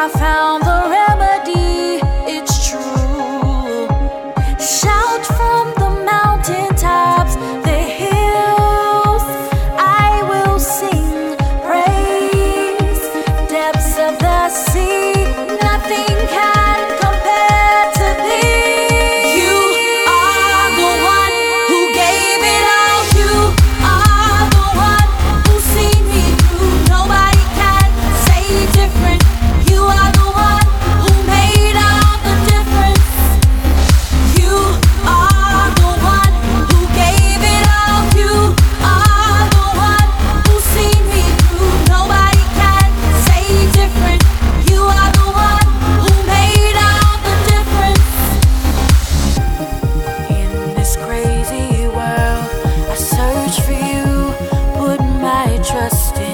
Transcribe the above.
I found the remedy, it's true. Shout from the mountaintops, the hills, I will sing praise. Depths of the sea, nothing can compare to thee. You are the one who gave it all. You are the one who's seen me through. Nobody can say different. You are the one who made all the difference. You are the one who gave it all. You are the one who's seen me through. Nobody can say different. You are the one who made all the difference. In this crazy world, I search for you, put my trust in